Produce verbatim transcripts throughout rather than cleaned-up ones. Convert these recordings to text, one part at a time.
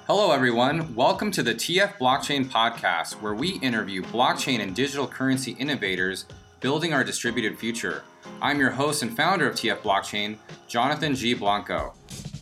Hello, everyone. Welcome to the T F Blockchain Podcast, where we interview blockchain and digital currency innovators building our distributed future. I'm your host and founder of T F Blockchain, Jonathan G. Blanco.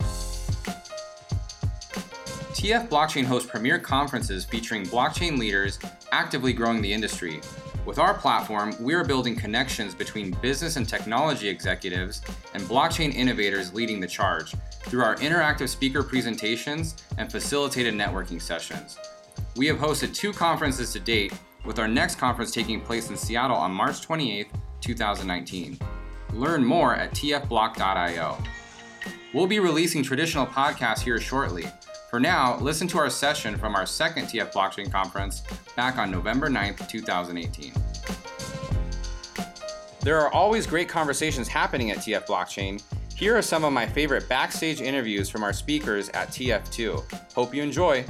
T F Blockchain hosts premier conferences featuring blockchain leaders actively growing the industry. With our platform, we are building connections between business and technology executives and blockchain innovators leading the charge through our interactive speaker presentations and facilitated networking sessions. We have hosted two conferences to date, with our next conference taking place in Seattle on March twenty-eighth, twenty nineteen. Learn more at t f block dot i o. We'll be releasing traditional podcasts here shortly. For now, listen to our session from our second T F Blockchain conference back on November ninth, twenty eighteen. There are always great conversations happening at T F Blockchain. Here are some of my favorite backstage interviews from our speakers at T F two. Hope you enjoy.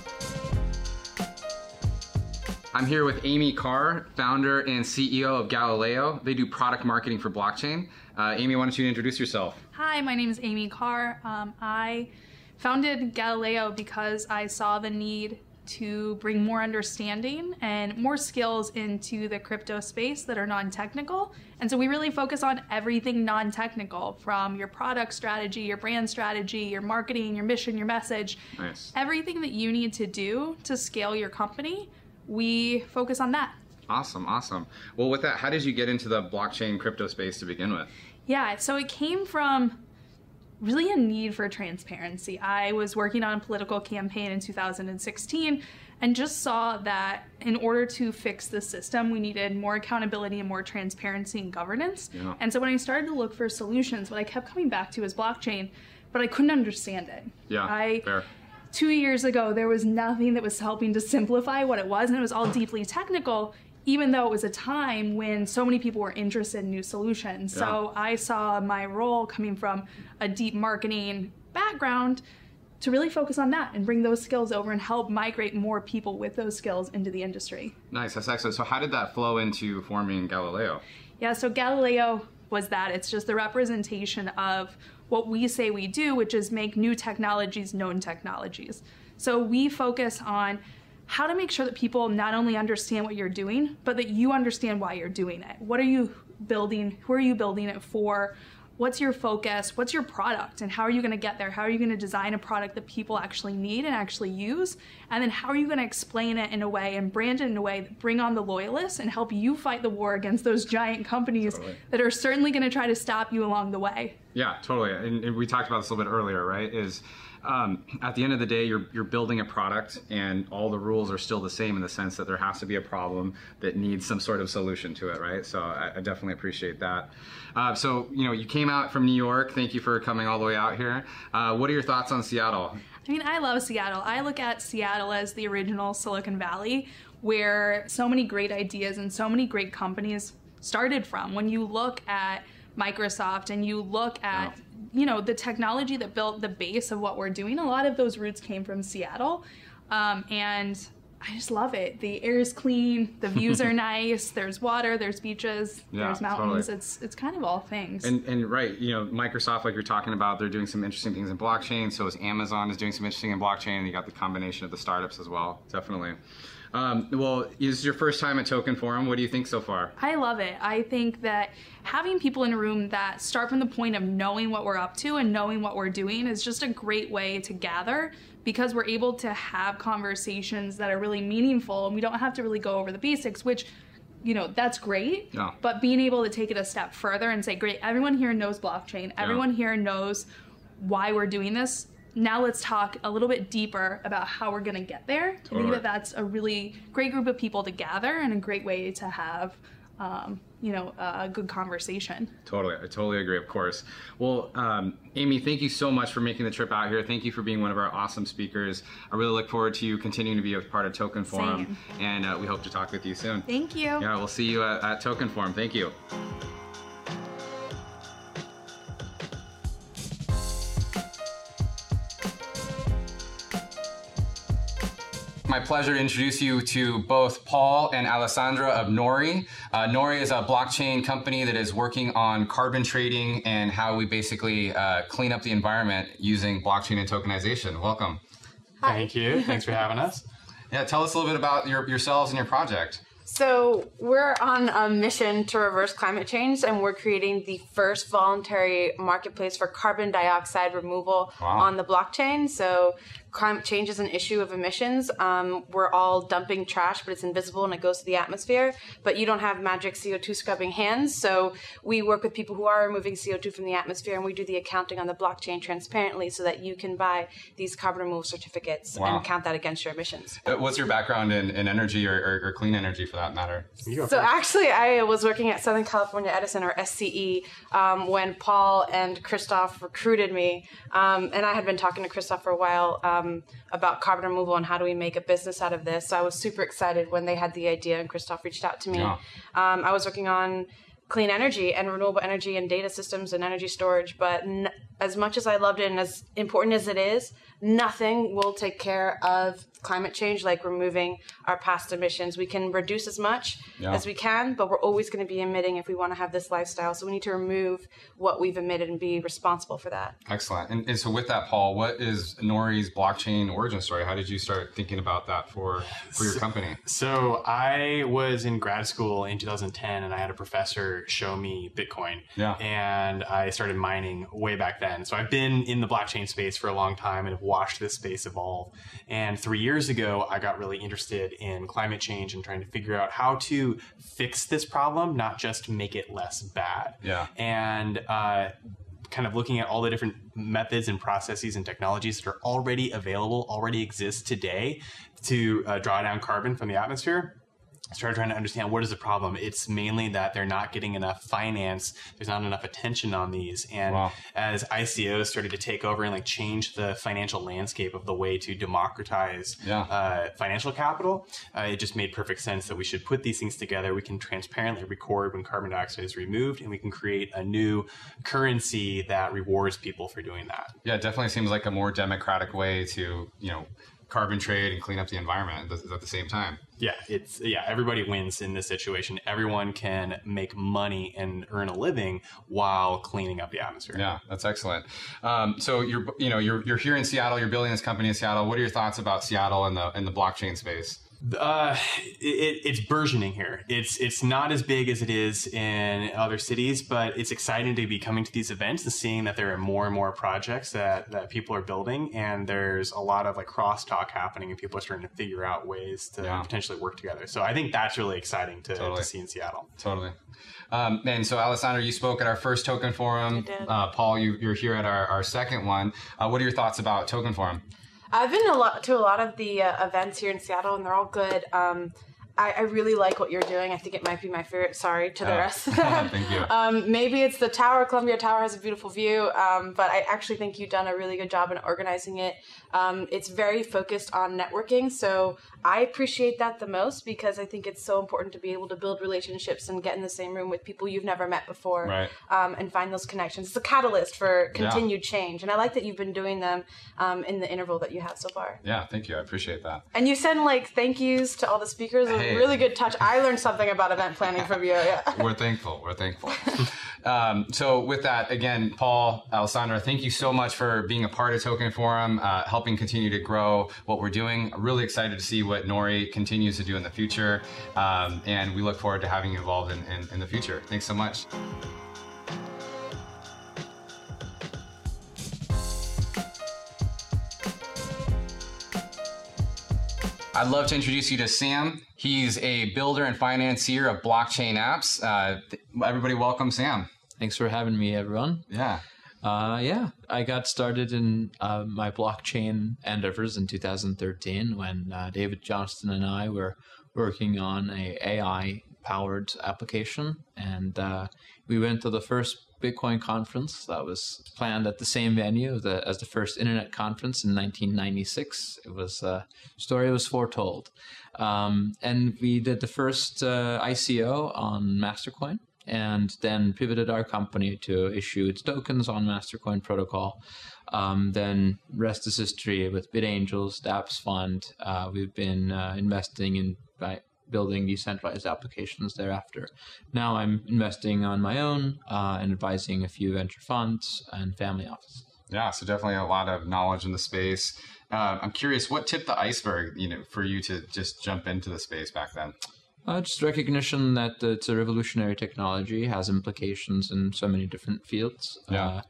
I'm here with Amy Carr, founder and C E O of Galileo. They do product marketing for blockchain. Uh, Amy, why don't you introduce yourself? Hi, my name is Amy Carr. Um, I founded Galileo because I saw the need to bring more understanding and more skills into the crypto space that are non-technical. And so we really focus on everything non-technical, from your product strategy, your brand strategy, your marketing, your mission, your message. Nice. Everything that you need to do to scale your company, we focus on that. Awesome, awesome. Well, with that, how did you get into the blockchain crypto space to begin with? Yeah, so it came from really a need for transparency. I was working on a political campaign in two thousand sixteen and just saw that in order to fix the system, we needed more accountability and more transparency and governance. Yeah. And so when I started to look for solutions, what I kept coming back to was blockchain, but I couldn't understand it. Yeah, I, fair. Two years ago, there was nothing that was helping to simplify what it was, and it was all deeply technical, even though it was a time when so many people were interested in new solutions. Yeah. So I saw my role coming from a deep marketing background to really focus on that and bring those skills over and help migrate more people with those skills into the industry. Nice, that's excellent. So how did that flow into forming Galileo? Yeah, so Galileo was that. It's just the representation of what we say we do, which is make new technologies known technologies. So we focus on how to make sure that people not only understand what you're doing, but that you understand why you're doing it. What are you building? Who are you building it for? What's your focus? What's your product? And how are you going to get there? How are you going to design a product that people actually need and actually use? And then how are you going to explain it in a way and brand it in a way that bring on the loyalists and help you fight the war against those giant companies Totally. that are certainly going to try to stop you along the way? Yeah, totally. And, and we talked about this a little bit earlier, right? Is um, at the end of the day, you're you're building a product, and all the rules are still the same in the sense that there has to be a problem that needs some sort of solution to it, right? So I, I definitely appreciate that. Uh, so you know, you came out from New York. Thank you for coming all the way out here. Uh, what are your thoughts on Seattle? I mean, I love Seattle. I look at Seattle as the original Silicon Valley, where so many great ideas and so many great companies started from. When you look at Microsoft and you look at, Wow. you know, the technology that built the base of what we're doing, a lot of those roots came from Seattle. Um, and I just love it. The air is clean, the views are nice, there's water, there's beaches, Yeah, there's mountains. totally. It's it's kind of all things. And, and right, you know, Microsoft, like you're talking about, they're doing some interesting things in blockchain. So is Amazon is doing some interesting in blockchain. And you got the combination of the startups as well. Definitely. Um, well, this is your first time at Token Forum. What do you think so far? I love it. I think that having people in a room that start from the point of knowing what we're up to and knowing what we're doing is just a great way to gather, because we're able to have conversations that are really meaningful, and we don't have to really go over the basics, which, you know, that's great. Yeah. But being able to take it a step further and say, great, everyone here knows blockchain. Everyone here knows why we're doing this. Now let's talk a little bit deeper about how we're going to get there. Totally. I think that that's a really great group of people to gather and a great way to have, um, you know, a good conversation. Totally. I totally agree, of course. Well, um, Amy, thank you so much for making the trip out here. Thank you for being one of our awesome speakers. I really look forward to you continuing to be a part of Token Forum. Same. And uh, we hope to talk with you soon. Thank you. Yeah, we'll see you at, at Token Forum. Thank you. My pleasure to introduce you to both Paul and Alessandra of Nori. Uh, Nori is a blockchain company that is working on carbon trading and how we basically uh, clean up the environment using blockchain and tokenization. Welcome. Hi. Thank you. Thanks for having us. Yeah, tell us a little bit about your, yourselves and your project. So we're on a mission to reverse climate change, and we're creating the first voluntary marketplace for carbon dioxide removal Wow. on the blockchain. So climate change is an issue of emissions. Um, we're all dumping trash, but it's invisible and it goes to the atmosphere. But you don't have magic C O two scrubbing hands. So we work with people who are removing C O two from the atmosphere, and we do the accounting on the blockchain transparently so that you can buy these carbon removal certificates Wow. and count that against your emissions. Uh, What's your background in, in energy or, or, or clean energy for that matter? You go So first. actually, I was working at Southern California Edison, or S C E, um, when Paul and Christoph recruited me. Um, and I had been talking to Christoph for a while um, about carbon removal and how do we make a business out of this. So I was super excited when they had the idea and Christoph reached out to me. Yeah. Um, I was working on clean energy and renewable energy and data systems and energy storage. But n- as much as I loved it and as important as it is, nothing will take care of climate change like removing our past emissions. We can reduce as much Yeah. as we can, but we're always going to be emitting if we want to have this lifestyle. So we need to remove what we've emitted and be responsible for that. Excellent. And, and so with that, Paul, what is Nori's blockchain origin story? How did you start thinking about that for, for your company? So I was in grad school in two thousand ten, and I had a professor show me Bitcoin. Yeah. And I started mining way back then. So I've been in the blockchain space for a long time and have watched this space evolve. And three years ago, I got really interested in climate change and trying to figure out how to fix this problem, not just make it less bad. Yeah. And uh, kind of looking at all the different methods and processes and technologies that are already available, already exist today to uh, draw down carbon from the atmosphere. I started trying to understand what is the problem. It's mainly that they're not getting enough finance. There's not enough attention on these. And Wow. as I C Os started to take over and like change the financial landscape of the way to democratize Yeah. uh, financial capital, uh, it just made perfect sense that we should put these things together. We can transparently record when carbon dioxide is removed, and we can create a new currency that rewards people for doing that. Yeah, it definitely seems like a more democratic way to, you know, carbon trade and clean up the environment at the, at the same time. Yeah, it's yeah. Everybody wins in this situation. Everyone can make money and earn a living while cleaning up the atmosphere. Yeah, that's excellent. Um, so you're, you know, you're you're here in Seattle. You're building this company in Seattle. What are your thoughts about Seattle and the and the blockchain space? Uh, it, it's burgeoning here. It's it's not as big as it is in other cities, but it's exciting to be coming to these events and seeing that there are more and more projects that, that people are building, and there's a lot of like crosstalk happening, and people are starting to figure out ways to Yeah. potentially work together. So I think that's really exciting to, Totally. to see in Seattle. Totally. Um, and so, Alessandra, you spoke at our first Token Forum. I did. Uh, Paul, you, you're here at our, our second one. Uh, what are your thoughts about Token Forum? I've been a lot to a lot of the uh, events here in Seattle, and they're all good. Um, I, I really like what you're doing. I think it might be my favorite. Sorry to the Oh. rest of them. Thank you. Um, maybe it's the tower. Columbia Tower has a beautiful view, um, but I actually think you've done a really good job in organizing it. Um, it's very focused on networking, so I appreciate that the most because I think it's so important to be able to build relationships and get in the same room with people you've never met before, Right. um, and find those connections. It's a catalyst for continued change, and I like that you've been doing them um, in the interval that you have so far. Yeah, thank you. I appreciate that. And you send like thank yous to all the speakers. A Hey. really good touch. I learned something about event planning from you. Yeah. We're thankful. We're thankful. um, so with that, again, Paul, Alessandra, thank you so much for being a part of Token Forum, uh, helping continue to grow what we're doing. I'm really excited to see what Nori continues to do in the future. Um, and we look forward to having you involved in, in, in the future. Thanks so much. I'd love to introduce you to Sam. He's a builder and financier of blockchain apps. Uh, th- everybody welcome Sam. Thanks for having me, everyone. Yeah. Uh, yeah, I got started in uh, my blockchain endeavors in two thousand thirteen when uh, David Johnston and I were working on a AI-powered application, and uh, we went to the first Bitcoin conference that was planned at the same venue the, as the first internet conference in nineteen ninety-six. It was a uh, story was foretold. Um, and we did the first uh, I C O on Mastercoin, and then pivoted our company to issue its tokens on Mastercoin protocol. Um, then rest is history with BitAngels, dApps Fund. Uh, we've been uh, investing in by building decentralized applications thereafter. Now I'm investing on my own uh, and advising a few venture funds and family offices. Yeah, so definitely a lot of knowledge in the space. Uh, I'm curious, what tipped the iceberg, you know, for you to just jump into the space back then? Uh, just recognition that it's a revolutionary technology, has implications in so many different fields. Yeah. Uh,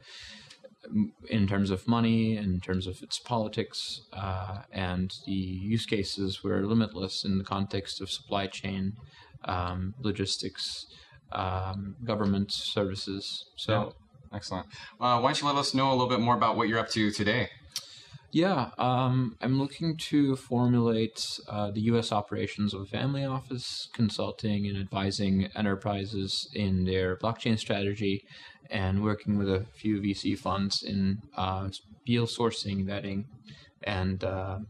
in terms of money, in terms of its politics, uh, and the use cases were limitless in the context of supply chain, um, logistics, um, government services. So, yeah. Excellent. Uh, why don't you let us know a little bit more about what you're up to today? Yeah, um, I'm looking to formulate uh, the U S operations of a family office, consulting and advising enterprises in their blockchain strategy, and working with a few V C funds in uh, deal sourcing, vetting, and uh,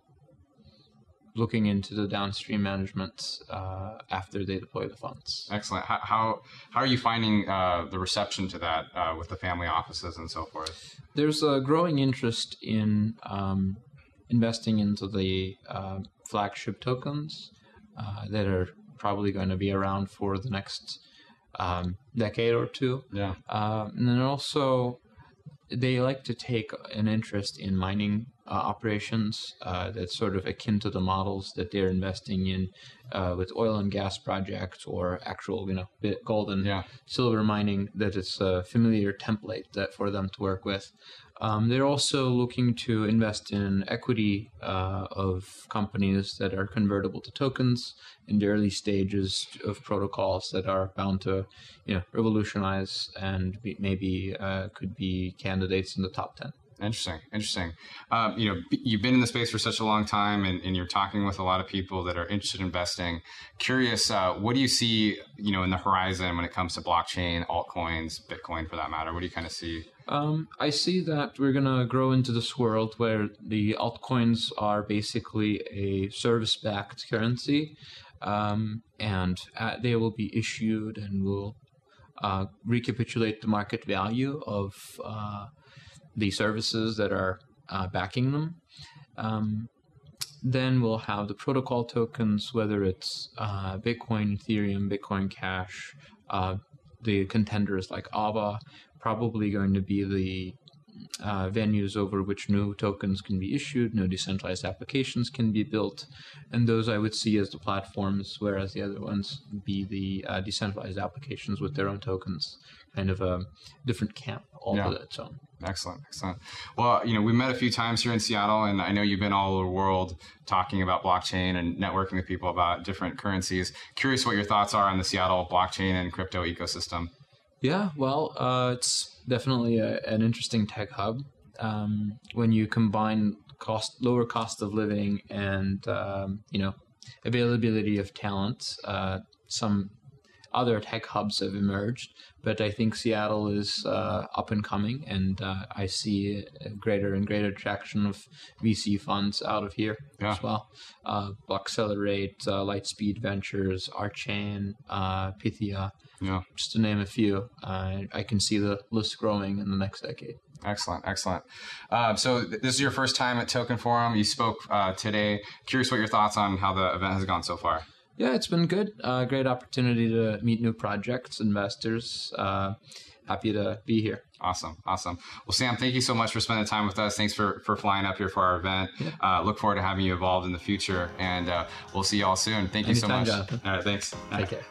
looking into the downstream management uh, after they deploy the funds. Excellent. How how, how are you finding uh, the reception to that uh, with the family offices and so forth? There's a growing interest in um, investing into the uh, flagship tokens uh, that are probably going to be around for the next um, decade or two. Yeah. Uh, and then also, they like to take an interest in mining uh, operations uh, that's sort of akin to the models that they're investing in uh, with oil and gas projects or actual, you know, bit gold and yeah. silver mining, that it's a familiar template that for them to work with. Um, they're also looking to invest in equity uh, of companies that are convertible to tokens in the early stages of protocols that are bound to, you know, revolutionize and be, maybe uh, could be candidates in the top ten. Interesting, interesting. Um, you know, you've been in the space for such a long time, and, and you're talking with a lot of people that are interested in investing. Curious, uh, what do you see, you know, in the horizon when it comes to blockchain, altcoins, Bitcoin, for that matter? What do you kind of see? Um, I see that we're gonna grow into this world where the altcoins are basically a service-backed currency, um, and uh, they will be issued and will uh, recapitulate the market value of Uh, the services that are uh, backing them. Um, then we'll have the protocol tokens, whether it's uh, Bitcoin, Ethereum, Bitcoin Cash, uh, the contenders like A V A, probably going to be the uh, venues over which new tokens can be issued, new decentralized applications can be built, and those I would see as the platforms, whereas the other ones would be the uh, decentralized applications with their own tokens, kind of a different camp all yeah. to its own. Excellent, excellent. Well, you know, we met a few times here in Seattle, and I know you've been all over the world talking about blockchain and networking with people about different currencies. Curious what your thoughts are on the Seattle blockchain and crypto ecosystem. Yeah, well, uh, it's definitely a, an interesting tech hub. Um, when you combine cost, lower cost of living, and um, you know, availability of talent, uh, some other tech hubs have emerged, but I think Seattle is uh, up and coming, and uh, I see a greater and greater traction of V C funds out of here yeah. as well. Uh, Blockcelerate, uh, Lightspeed Ventures, Archain, uh, Pythia, yeah. just to name a few. Uh, I can see the list growing in the next decade. Excellent, excellent. Uh, so th- this is your first time at Token Forum. You spoke uh, today. Curious what your thoughts on how the event has gone so far. Yeah, it's been good. Uh, great opportunity to meet new projects, investors. Uh, happy to be here. Awesome, awesome. Well, Sam, thank you so much for spending time with us. Thanks for, for flying up here for our event. Yeah. Uh, look forward to having you involved in the future, and uh, we'll see you all soon. Thank Anytime, you so much. Jonathan. All right, thanks. Take All right. care.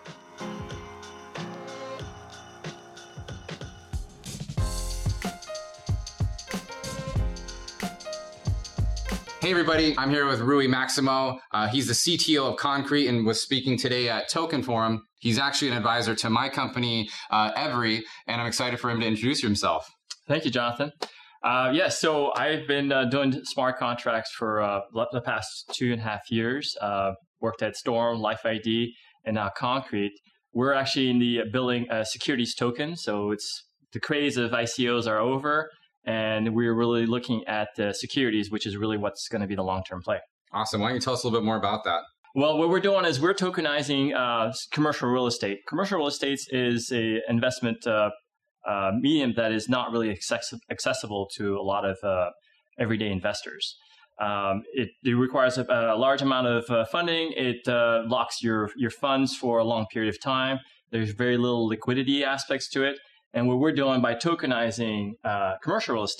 Hey everybody, I'm here with Rui Maximo. Uh, he's the C T O of Concrete and was speaking today at Token Forum. He's actually an advisor to my company, uh, Every, and I'm excited for him to introduce himself. Thank you, Jonathan. Uh, yes, yeah, so I've been uh, doing smart contracts for uh, the past two and a half years. Uh, worked at Storm, Life I D, and now Concrete. We're actually in the building a securities token, so it's the craze of I C Os are over. And we're really looking at uh, securities, which is really what's going to be the long-term play. Awesome. Why don't you tell us a little bit more about that? Well, what we're doing is we're tokenizing uh, commercial real estate. Commercial real estate is an investment uh, uh, medium that is not really access- accessible to a lot of uh, everyday investors. Um, it, it requires a, a large amount of uh, funding. It uh, locks your, your funds for a long period of time. There's very little liquidity aspects to it. And what we're doing by tokenizing uh, commercial real estate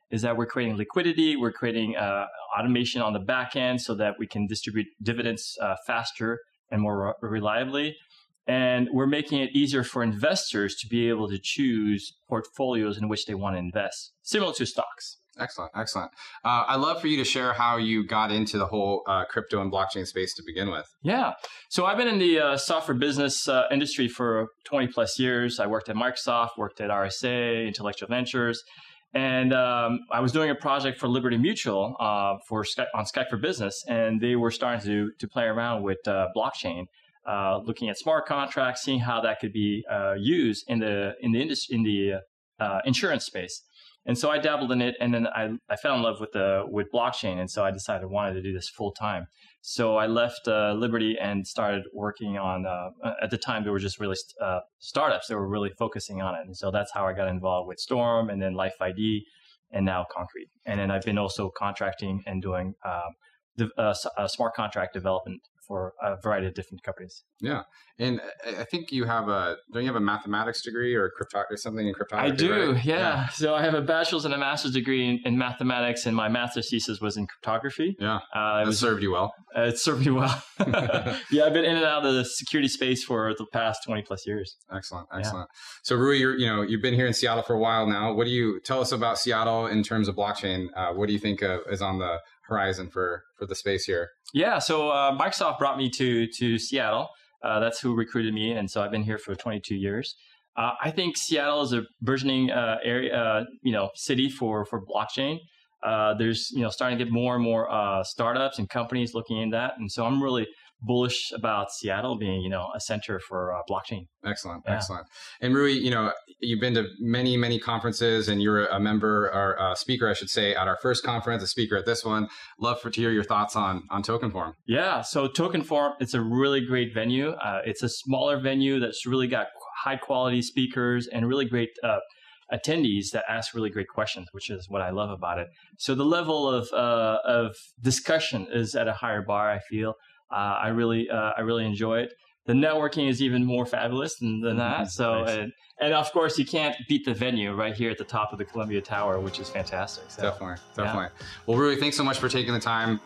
is that we're creating liquidity, we're creating uh, automation on the back end so that we can distribute dividends uh, faster and more re- reliably. And we're making it easier for investors to be able to choose portfolios in which they want to invest, similar to stocks. Excellent, excellent. Uh, I'd love for you to share how you got into the whole uh, crypto and blockchain space to begin with. Yeah. So I've been in the uh, software business uh, industry for twenty plus years. I worked at Microsoft, worked at R S A, Intellectual Ventures. And um, I was doing a project for Liberty Mutual uh, for Skype, on Skype for Business, and they were starting to to play around with uh, blockchain, uh, looking at smart contracts, seeing how that could be uh, used in the in the industry in the uh, insurance space. And so I dabbled in it, and then I, I fell in love with the with blockchain, and so I decided I wanted to do this full time. So I left uh, Liberty and started working on. Uh, at the time, there were just really uh, startups that were really focusing on it, and so that's how I got involved with Storm, and then Life I D, and now Concrete. And then I've been also contracting and doing um, the, uh, uh, smart contract development for a variety of different companies. Yeah, and I think you have a don't you have a mathematics degree or crypto or something in cryptography? I do, right? yeah. yeah. So I have a bachelor's and a master's degree in, in mathematics, and my master's thesis was in cryptography. Yeah, uh, it that was, served you well. Uh, it served me well. Yeah, I've been in and out of the security space for the past twenty plus years. Excellent, excellent. Yeah. So Rui, you're you know you've been here in Seattle for a while now. What do you tell us about Seattle in terms of blockchain? Uh, what do you think uh, is on the horizon for for the space here? Yeah, so uh, Microsoft brought me to to Seattle. Uh, that's who recruited me, and so I've been here for twenty-two years. Uh, I think Seattle is a burgeoning uh, area, uh, you know, city for for blockchain. Uh, there's you know starting to get more and more uh, startups and companies looking in that, and so I'm really bullish about Seattle being, you know, a center for uh, blockchain. Excellent, yeah. excellent. And Rui, you know, you've been to many, many conferences, and you're a member or a speaker, I should say, at our first conference, a speaker at this one. Love for to hear your thoughts on on Token Forum. Yeah, so Token Forum, it's a really great venue. Uh, it's a smaller venue that's really got high quality speakers and really great uh, attendees that ask really great questions, which is what I love about it. So the level of uh, of discussion is at a higher bar, I feel. Uh, I really, uh, I really enjoy it. The networking is even more fabulous than, than that. So, nice. and, and of course, you can't beat the venue right here at the top of the Columbia Tower, which is fantastic. So, definitely, definitely. Yeah. Well, Rui, thanks so much for taking the time.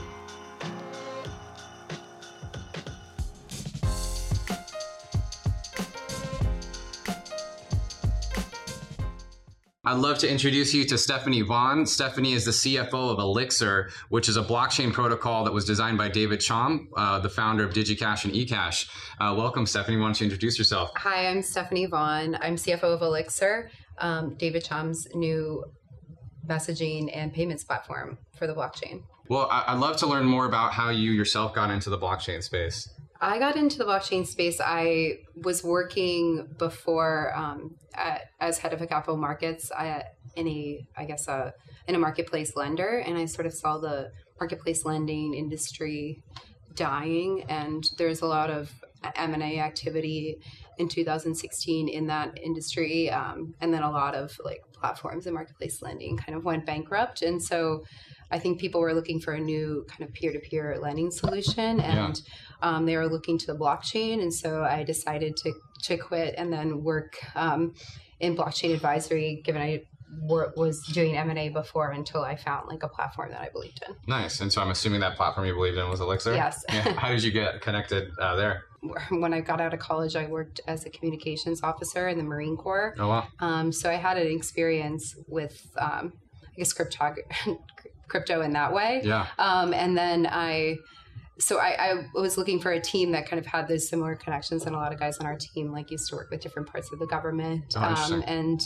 I'd love to introduce you to Stephanie Vaughn. Stephanie is the C F O of Elixir, which is a blockchain protocol that was designed by David Chaum, uh, the founder of DigiCash and eCash. Uh, welcome, Stephanie. Why don't you introduce yourself? Hi, I'm Stephanie Vaughn. I'm C F O of Elixir, um, David Chaum's new messaging and payments platform for the blockchain. Well, I'd love to learn more about how you yourself got into the blockchain space. I got into the blockchain space. I was working before um, at, as head of a capital markets at in a, I guess, a, in a marketplace lender, and I sort of saw the marketplace lending industry dying, and there's a lot of M and A activity in two thousand sixteen in that industry, um, and then a lot of like platforms in marketplace lending kind of went bankrupt, and so I think people were looking for a new kind of peer-to-peer lending solution, and yeah. um, they were looking to the blockchain. And so I decided to to quit and then work um, in blockchain advisory, given I wor- was doing M and A before, until I found like a platform that I believed in. Nice. And so I'm assuming that platform you believed in was Elixir? Yes. Yeah. How did you get connected uh, there? When I got out of college, I worked as a communications officer in the Marine Corps. Oh, wow. Um, so I had an experience with, um, I guess, crypto. crypto in that way. Yeah. Um, and then I, so I, I was looking for a team that kind of had those similar connections, and a lot of guys on our team like used to work with different parts of the government. Oh, um, and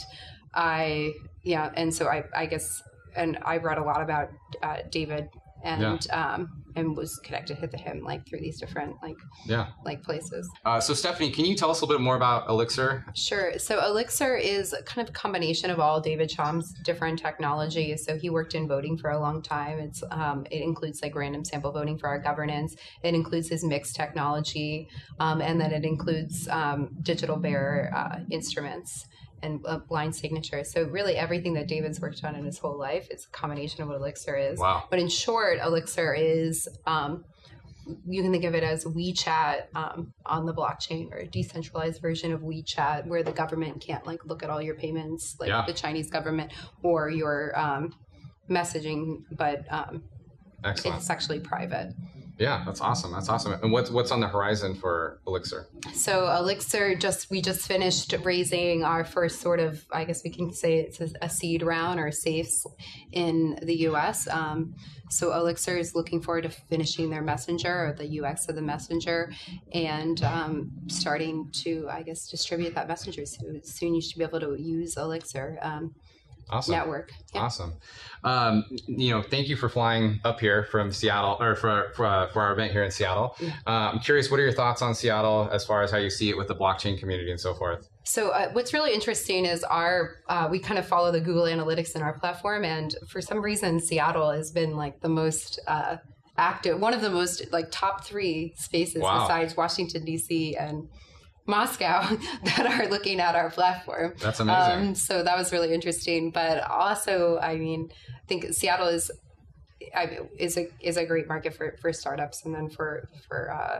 I, yeah. And so I, I guess, and I read a lot about uh, David and, yeah. um, and was connected to him like through these different like, yeah. like places. Uh, so Stephanie, can you tell us a little bit more about Elixir? Sure. So Elixir is kind of a combination of all David Chaum's different technologies. So he worked in voting for a long time. It's um, it includes like random sample voting for our governance. It includes his mixed technology, um, and then it includes um, digital bearer uh, instruments and uh, blind signature. So really everything that David's worked on in his whole life is a combination of what Elixir is. Wow. But in short, Elixir is um, you can think of it as WeChat um, on the blockchain, or a decentralized version of WeChat, where the government can't like look at all your payments, like Yeah. the Chinese government, or your um, messaging, but um, Excellent. it's actually private. Yeah, that's awesome. That's awesome. And what's what's on the horizon for Elixir? So Elixir, just we just finished raising our first sort of, I guess we can say it's a, a seed round or safes in the U S. Um, so Elixir is looking forward to finishing their messenger, or the U X of the messenger, and um, starting to, I guess, distribute that messenger. So soon you should be able to use Elixir. Um, Awesome. Network. Yeah. Awesome. Um, you know, thank you for flying up here from Seattle, or for for, uh, for our event here in Seattle. Yeah. Uh, I'm curious, what are your thoughts on Seattle as far as how you see it with the blockchain community and so forth? So uh, what's really interesting is our uh, we kind of follow the Google Analytics in our platform, and for some reason Seattle has been like the most uh, active, one of the most like top three spaces Wow. besides Washington D C and Moscow that are looking at our platform. That's amazing. Um, so that was really interesting. But also, I mean, I think Seattle is I, is a is a great market for, for startups, and then for for uh,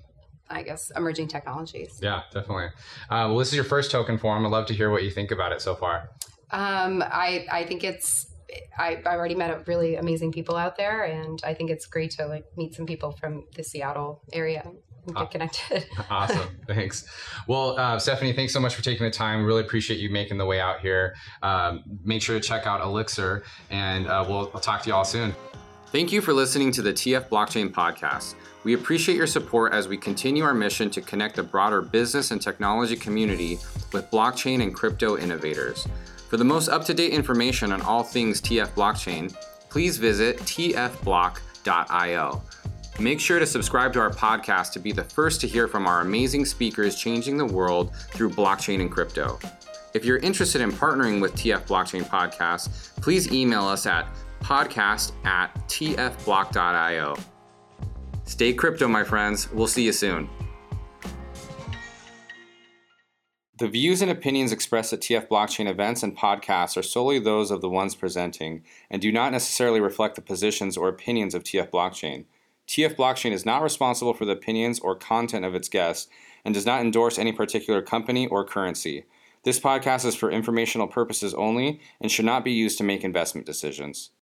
I guess emerging technologies. Yeah, definitely. Uh, well, this is your first token forum. I'd love to hear what you think about it so far. Um, I I think it's I, I've already met really amazing people out there, and I think it's great to like meet some people from the Seattle area and get connected. Awesome. Thanks. Well, uh, Stephanie, thanks so much for taking the time. Really appreciate you making the way out here. Um, make sure to check out Elixir, and uh, we'll, we'll talk to you all soon. Thank you for listening to the T F Blockchain Podcast. We appreciate your support as we continue our mission to connect the broader business and technology community with blockchain and crypto innovators. For the most up-to-date information on all things T F Blockchain, please visit t f block dot i o. Make sure to subscribe to our podcast to be the first to hear from our amazing speakers changing the world through blockchain and crypto. If you're interested in partnering with T F Blockchain Podcast, please email us at podcast at t f block dot i o. Stay crypto, my friends. We'll see you soon. The views and opinions expressed at T F Blockchain events and podcasts are solely those of the ones presenting and do not necessarily reflect the positions or opinions of T F Blockchain. T F Blockchain is not responsible for the opinions or content of its guests and does not endorse any particular company or currency. This podcast is for informational purposes only and should not be used to make investment decisions.